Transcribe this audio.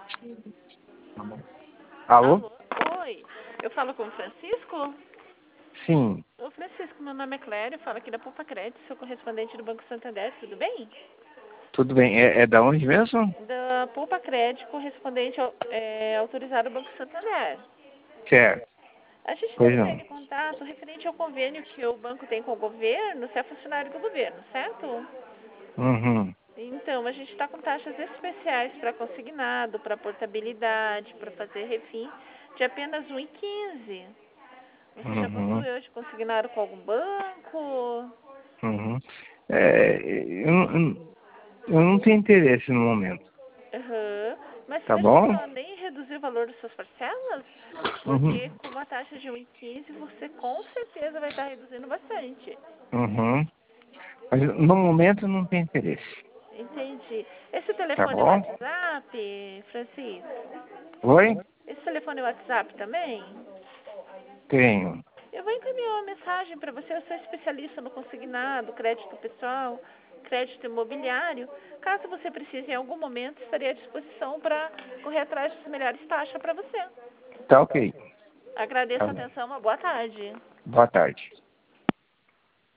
Tá bom. Alô? Alô? Oi, eu falo com o Francisco? Sim, Ô Francisco, meu nome é Clério, eu falo aqui da Poupa Crédito, sou correspondente do Banco Santander, tudo bem? tudo bem. É da onde mesmo? Da Poupa Crédito, correspondente autorizado do Banco Santander. Certo. A gente está Pois entrando não. em contato referente ao convênio que o banco tem com o governo, você é funcionário do governo, certo? Uhum, Então, a gente está com taxas especiais para consignado, para portabilidade, para fazer refim, de apenas 1,15. Você já uhum, possui hoje consignado com algum banco? uhum. Eu não tenho interesse no momento, Aham. Mas tá você bom? pensou nem em reduzir o valor das suas parcelas? Uhum, Porque com uma taxa de 1,15 você com certeza vai estar reduzindo bastante. uhum. Mas no momento eu não tenho interesse, Entendi. Esse tá telefone é o bom? WhatsApp, Francisco? Oi? Esse telefone é o WhatsApp também? Tenho. Eu vou encaminhar uma mensagem para você. Eu sou especialista no consignado, crédito pessoal, crédito imobiliário. Caso você precise em algum momento, estarei à disposição para correr atrás das melhores taxas para você. Tá ok. Agradeço Tá a bom. atenção. Uma boa tarde. Boa tarde.